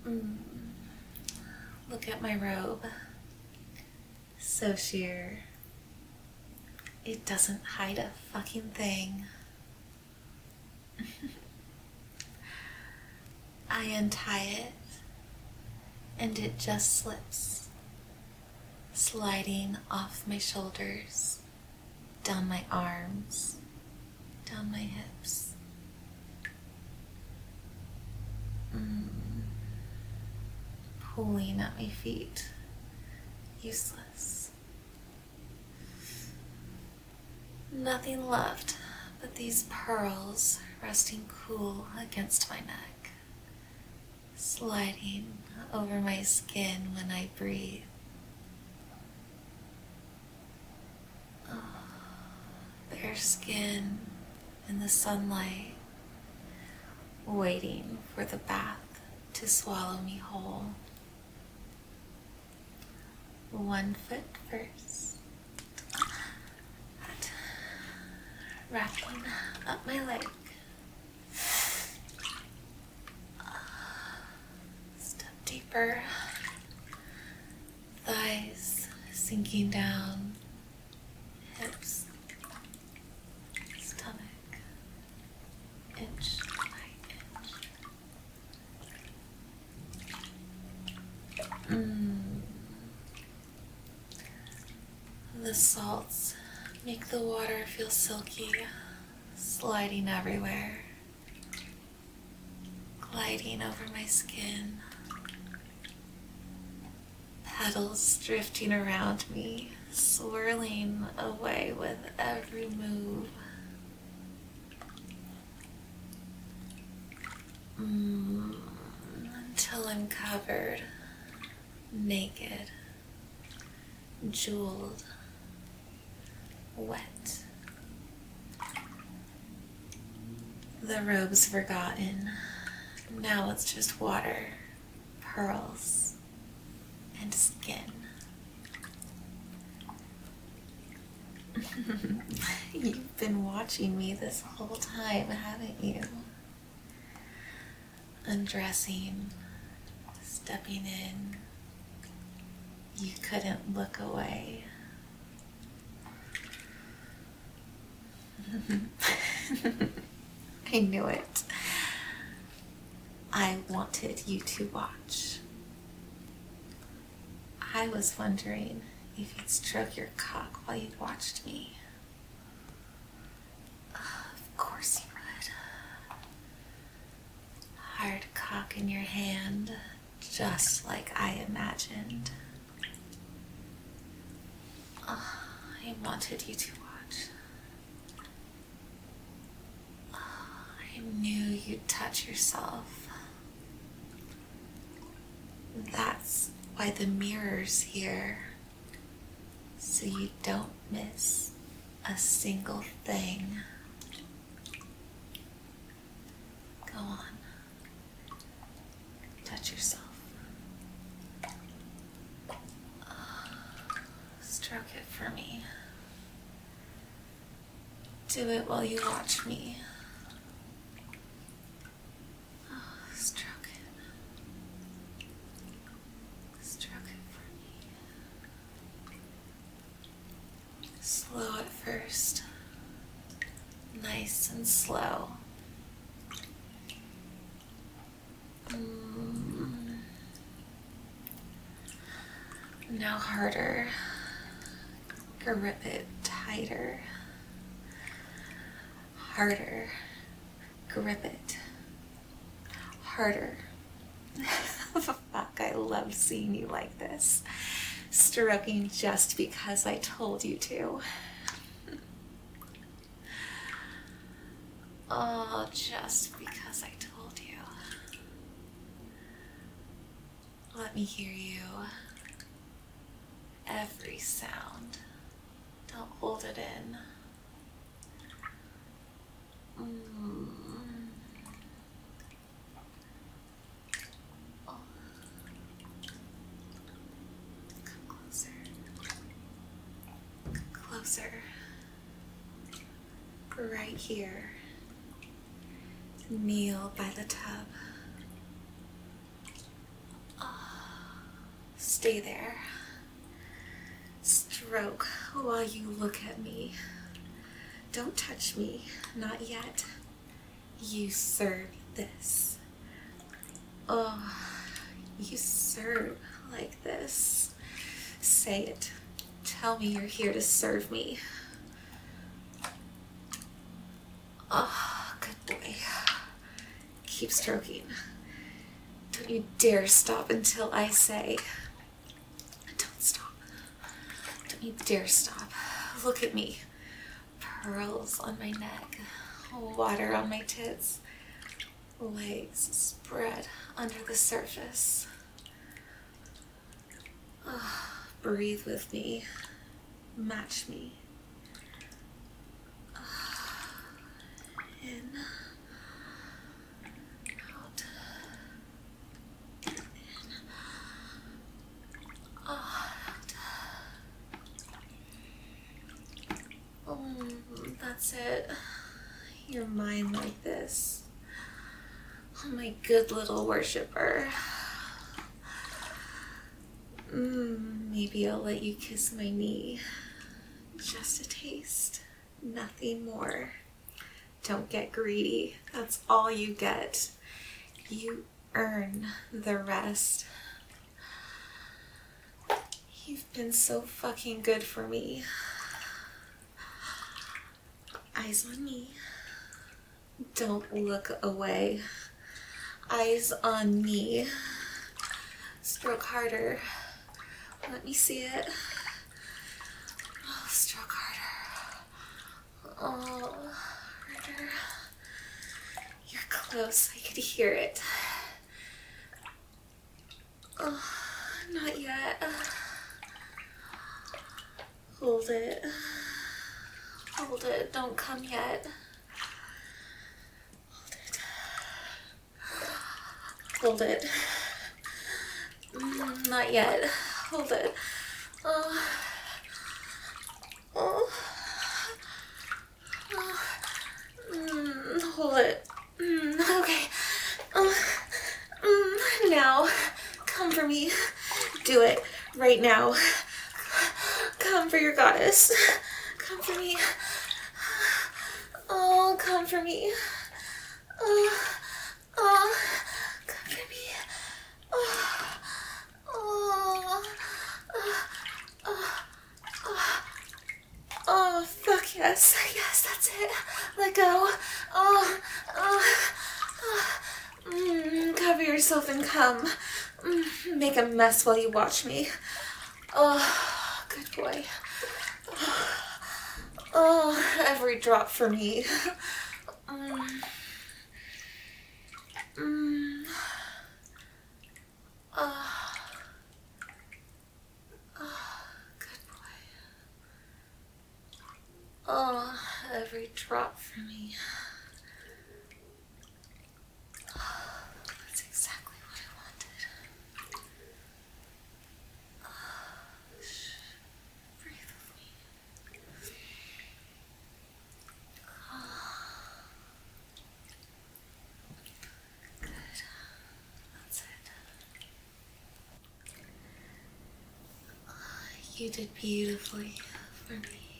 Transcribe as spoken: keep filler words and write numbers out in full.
Mm. Look at my robe. So sheer. It doesn't hide a fucking thing. I untie it, and it just slips, sliding off my shoulders, down my arms, down my hips. Mm. Pulling at my feet. Useless. Nothing left but these pearls resting cool against my neck, sliding over my skin when I breathe. Oh, bare skin in the sunlight, waiting for the bath to swallow me whole. One foot first, wrapping up my leg. Step deeper, thighs sinking down, hips, stomach, inch by inch. Mm. The salts make the water feel silky, sliding everywhere, gliding over my skin, petals drifting around me, swirling away with every move. Mm, until I'm covered, naked, jeweled, wet. The robe's forgotten. Now it's just water, pearls, and skin. You've been watching me this whole time, haven't you? Undressing, stepping in. You couldn't look away. I knew it. I wanted you to watch. I was wondering if you'd stroke your cock while you watched me. Of course you would. Hard cock in your hand, just like I imagined. Oh, I wanted you to watch. I knew you'd touch yourself. That's why the mirror's here, so you don't miss a single thing. Go on, touch yourself. Stroke it for me. Do it while you watch me. Stroke it. Stroke it for me. Slow at first. Nice and slow. Mm. Now harder. Grip it tighter. Harder. Grip it. Harder. Fuck, I love seeing you like this. Stroking just because I told you to. Oh, just because I told you. Let me hear you. Every sound. Don't hold it in. Mm. Oh. Come closer. Come closer. Right here. Kneel by the tub. stay there. Stroke while you look at me. Don't touch me, not yet. You serve this. Oh, you serve like this. Say it. Tell me you're here to serve me. Oh, good boy. Keep stroking. Don't you dare stop until I say. Don't stop. Don't you dare stop. Look at me. Pearls on my neck. Water on my tits. Legs spread under the surface. Oh, breathe with me. Match me. In. Out. In. Out. Oh, that's it. You're mine like this. Oh, my good little worshiper. Mm, maybe I'll let you kiss my knee. Just a taste. Nothing more. Don't get greedy. That's all you get. You earn the rest. You've been so fucking good for me. Eyes on me. Don't look away. Eyes on me. Stroke harder. Let me see it. Oh, stroke harder. Oh, harder. You're close. I could hear it. Oh, not yet. Hold it. Hold it. Don't come yet. Hold it. Mm, not yet. Hold it. Oh. Oh. Oh. Mm, hold it. Mm, okay. Uh, mm, now. Come for me. Do it. Right now. Come for your goddess. Come for me. Oh, come for me. Oh. Oh. Come for me. Oh. Oh. Oh. Oh. Oh. Oh, fuck yes. Yes, that's it. Let go. Oh. Oh. Oh. Mm, cover yourself and come. Mm, make a mess while you watch me. Oh, good boy. Oh, oh, every drop for me. Mm. Mm. Oh. Oh, good boy. Oh, every drop for me. Oh, that's exactly what I wanted. Oh, shh. Breathe with me. Oh. Good. That's it. You did beautifully for me.